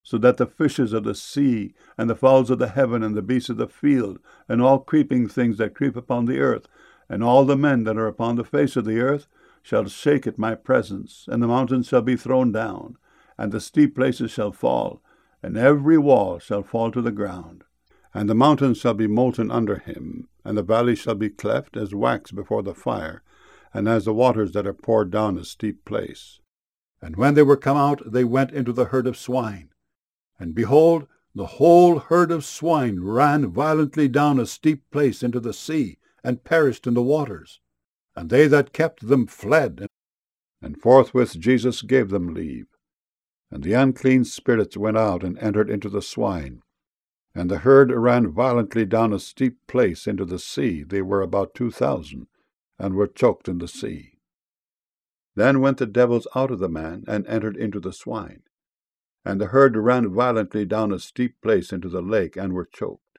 so that the fishes of the sea, and the fowls of the heaven, and the beasts of the field, and all creeping things that creep upon the earth, and all the men that are upon the face of the earth, shall shake at my presence, and the mountains shall be thrown down, and the steep places shall fall, and every wall shall fall to the ground. And the mountains shall be molten under him, and the valleys shall be cleft as wax before the fire, and as the waters that are poured down a steep place. And when they were come out, they went into the herd of swine. And behold, the whole herd of swine ran violently down a steep place into the sea, and perished in the waters. And they that kept them fled. And forthwith Jesus gave them leave. And the unclean spirits went out and entered into the swine. And the herd ran violently down a steep place into the sea. They were about 2,000, and were choked in the sea. Then went the devils out of the man, and entered into the swine. And the herd ran violently down a steep place into the lake, and were choked.